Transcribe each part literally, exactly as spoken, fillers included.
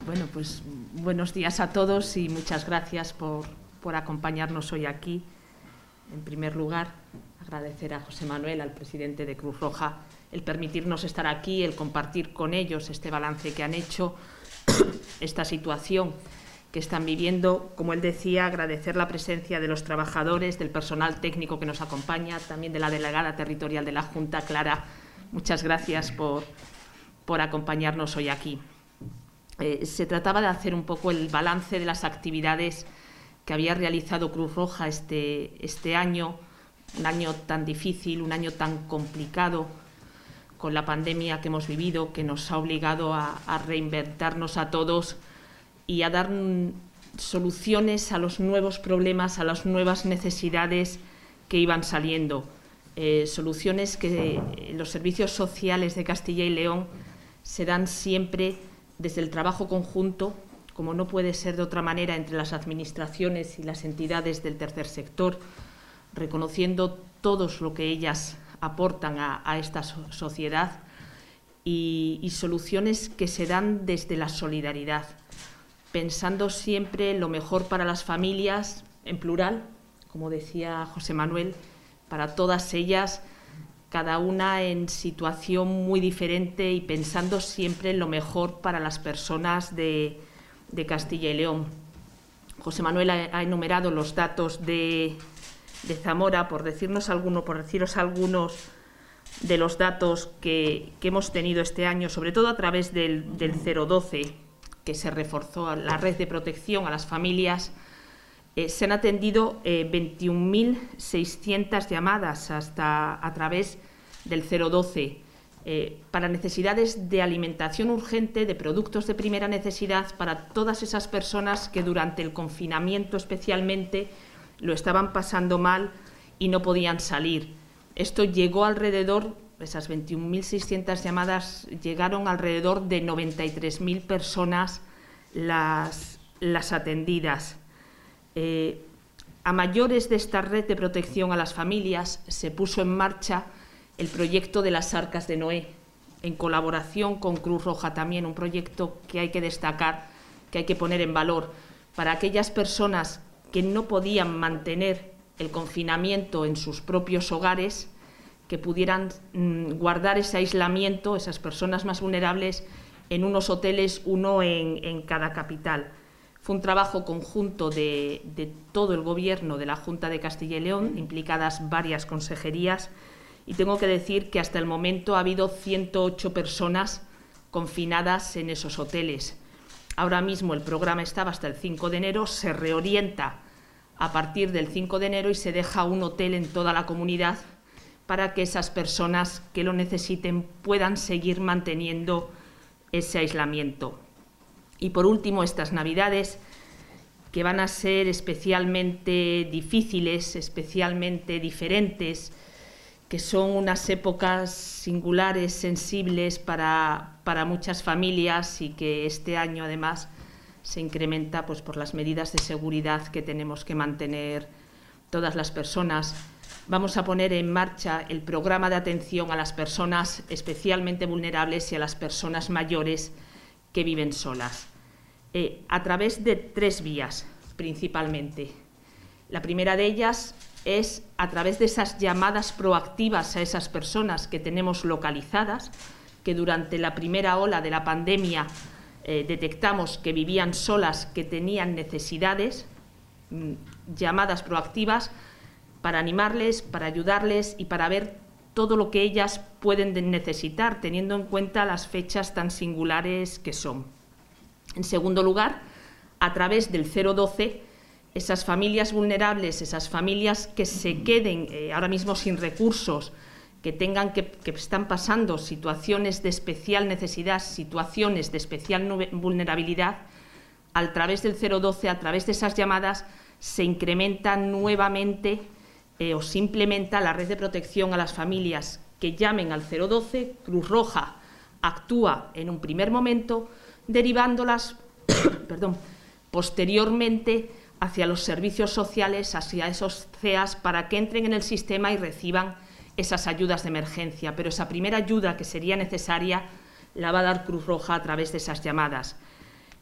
Bueno, pues buenos días a todos y muchas gracias por, por acompañarnos hoy aquí. En primer lugar, agradecer a José Manuel, al presidente de Cruz Roja, el permitirnos estar aquí, el compartir con ellos este balance que han hecho, esta situación que están viviendo. Como él decía, agradecer la presencia de los trabajadores, del personal técnico que nos acompaña, también de la delegada territorial de la Junta, Clara. Muchas gracias por, por acompañarnos hoy aquí. Eh, se trataba de hacer un poco el balance de las actividades que había realizado Cruz Roja este, este año, un año tan difícil, un año tan complicado, con la pandemia que hemos vivido, que nos ha obligado a, a reinventarnos a todos y a dar mm, soluciones a los nuevos problemas, a las nuevas necesidades que iban saliendo. Eh, soluciones que eh, los servicios sociales de Castilla y León se dan siempre desde el trabajo conjunto, como no puede ser de otra manera, entre las administraciones y las entidades del tercer sector, reconociendo todos lo que ellas aportan a, a esta so sociedad y, y soluciones que se dan desde la solidaridad, pensando siempre en lo mejor para las familias, en plural, como decía José Manuel, para todas ellas, cada una en situación muy diferente y pensando siempre en lo mejor para las personas de, de Castilla y León. José Manuel ha, ha enumerado los datos de, de Zamora, por decirnos alguno, por deciros algunos de los datos que, que hemos tenido este año, sobre todo a través del, del cero doce, que se reforzó la red de protección a las familias. Eh, se han atendido eh, veintiún mil seiscientas llamadas hasta a través del cero doce eh, para necesidades de alimentación urgente, de productos de primera necesidad para todas esas personas que durante el confinamiento especialmente lo estaban pasando mal y no podían salir. Esto llegó alrededor, esas veintiún mil seiscientas llamadas llegaron alrededor de noventa y tres mil personas las, las atendidas. Eh, a mayores de esta red de protección a las familias se puso en marcha el proyecto de las Arcas de Noé, en colaboración con Cruz Roja también, un proyecto que hay que destacar, que hay que poner en valor para aquellas personas que no podían mantener el confinamiento en sus propios hogares, que pudieran mmm, guardar ese aislamiento, esas personas más vulnerables, en unos hoteles, uno en, en cada capital. Fue un trabajo conjunto de, de todo el Gobierno de la Junta de Castilla y León, implicadas varias consejerías, y tengo que decir que hasta el momento ha habido ciento ocho personas confinadas en esos hoteles. Ahora mismo el programa estaba hasta el cinco de enero, se reorienta a partir del cinco de enero y se deja un hotel en toda la comunidad para que esas personas que lo necesiten puedan seguir manteniendo ese aislamiento. Y por último, estas Navidades, que van a ser especialmente difíciles, especialmente diferentes, que son unas épocas singulares, sensibles para, para muchas familias y que este año además se incrementa pues, por las medidas de seguridad que tenemos que mantener todas las personas. Vamos a poner en marcha el programa de atención a las personas especialmente vulnerables y a las personas mayores que viven solas, eh, a través de tres vías principalmente. La primera de ellas es a través de esas llamadas proactivas a esas personas que tenemos localizadas, que durante la primera ola de la pandemia eh, detectamos que vivían solas, que tenían necesidades, mmm, llamadas proactivas para animarles, para ayudarles y para ver todo lo que ellas pueden necesitar, teniendo en cuenta las fechas tan singulares que son. En segundo lugar, a través del cero doce, esas familias vulnerables, esas familias que se queden eh, ahora mismo sin recursos, que tengan que, que están pasando situaciones de especial necesidad, situaciones de especial vulnerabilidad, a través del cero doce, a través de esas llamadas, se incrementa nuevamente Eh, o se implementa la red de protección a las familias que llamen al cero doce, Cruz Roja actúa en un primer momento, derivándolas perdón, posteriormente hacia los servicios sociales, hacia esos C E As, para que entren en el sistema y reciban esas ayudas de emergencia. Pero esa primera ayuda que sería necesaria la va a dar Cruz Roja a través de esas llamadas.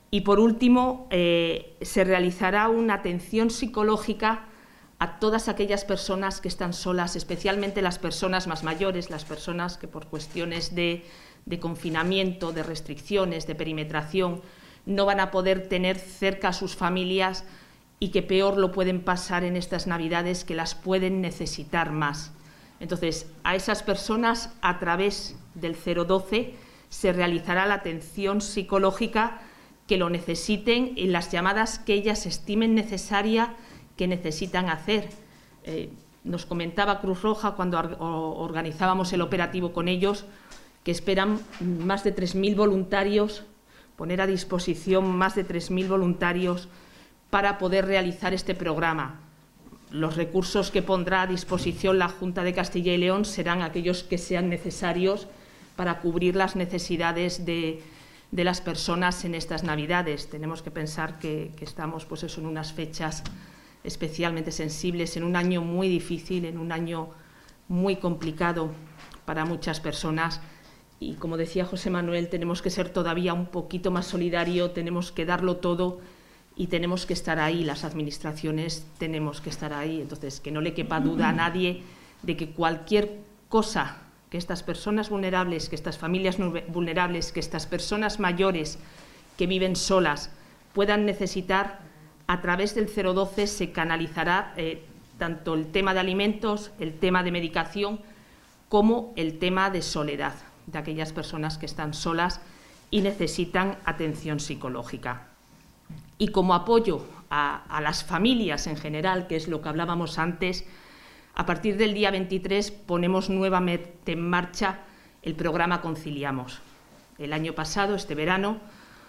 Y, por último, eh, se realizará una atención psicológica a todas aquellas personas que están solas, especialmente las personas más mayores, las personas que por cuestiones de, de confinamiento, de restricciones, de perimetración, no van a poder tener cerca a sus familias y que peor lo pueden pasar en estas Navidades, que las pueden necesitar más. Entonces, a esas personas, a través del cero doce, se realizará la atención psicológica que lo necesiten en las llamadas que ellas estimen necesaria que necesitan hacer. Eh, nos comentaba Cruz Roja cuando organizábamos el operativo con ellos que esperan más de tres mil voluntarios, poner a disposición más de tres mil voluntarios para poder realizar este programa. Los recursos que pondrá a disposición la Junta de Castilla y León serán aquellos que sean necesarios para cubrir las necesidades de, de las personas en estas Navidades. Tenemos que pensar que, que estamos pues eso, en unas fechas especialmente sensibles, en un año muy difícil, en un año muy complicado para muchas personas. Y, como decía José Manuel, tenemos que ser todavía un poquito más solidarios, tenemos que darlo todo y tenemos que estar ahí, las administraciones tenemos que estar ahí. Entonces, que no le quepa duda a nadie de que cualquier cosa que estas personas vulnerables, que estas familias vulnerables, que estas personas mayores que viven solas puedan necesitar, a través del cero doce se canalizará eh, tanto el tema de alimentos, el tema de medicación, como el tema de soledad, de aquellas personas que están solas y necesitan atención psicológica. Y como apoyo a, a las familias en general, que es lo que hablábamos antes, a partir del día veintitrés ponemos nuevamente en marcha el programa Conciliamos. El año pasado, este verano,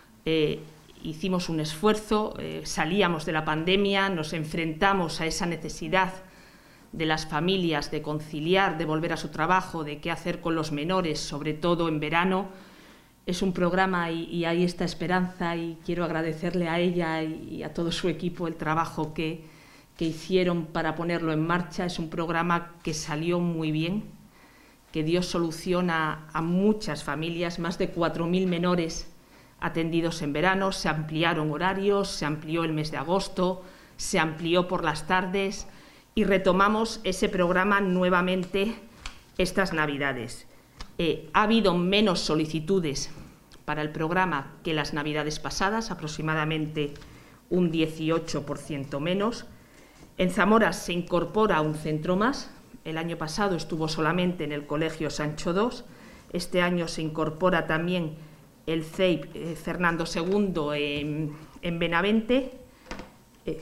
eh, hicimos un esfuerzo, eh, salíamos de la pandemia, nos enfrentamos a esa necesidad de las familias de conciliar, de volver a su trabajo, de qué hacer con los menores, sobre todo en verano. Es un programa y, y hay esta esperanza, y quiero agradecerle a ella y, y a todo su equipo el trabajo que, que hicieron para ponerlo en marcha. Es un programa que salió muy bien, que dio solución a, a muchas familias, más de cuatro mil menores atendidos en verano. Se ampliaron horarios, se amplió el mes de agosto, se amplió por las tardes y retomamos ese programa nuevamente estas Navidades. Eh, ha habido menos solicitudes para el programa que las Navidades pasadas, aproximadamente un dieciocho por ciento menos. En Zamora se incorpora un centro más. El año pasado estuvo solamente en el Colegio Sancho segundo. Este año se incorpora también el C E I P eh, Fernando segundo en, en Benavente. Eh,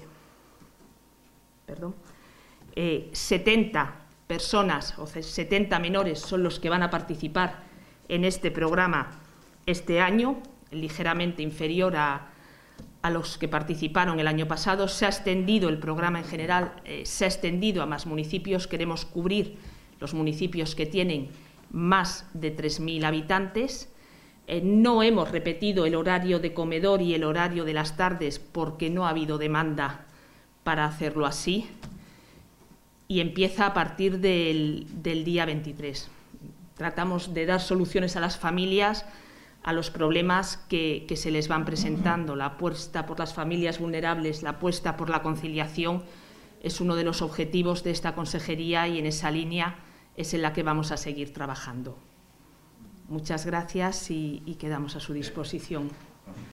perdón. Eh, setenta personas, o sea, setenta menores son los que van a participar en este programa este año, ligeramente inferior a, a los que participaron el año pasado. Se ha extendido el programa en general, eh, se ha extendido a más municipios. Queremos cubrir los municipios que tienen más de tres mil habitantes. Eh, no hemos repetido el horario de comedor y el horario de las tardes porque no ha habido demanda para hacerlo así. Y empieza a partir del, del día veintitrés. Tratamos de dar soluciones a las familias a los problemas que, que se les van presentando. La apuesta por las familias vulnerables, la apuesta por la conciliación es uno de los objetivos de esta consejería, y en esa línea es en la que vamos a seguir trabajando. Muchas gracias y, y quedamos a su disposición.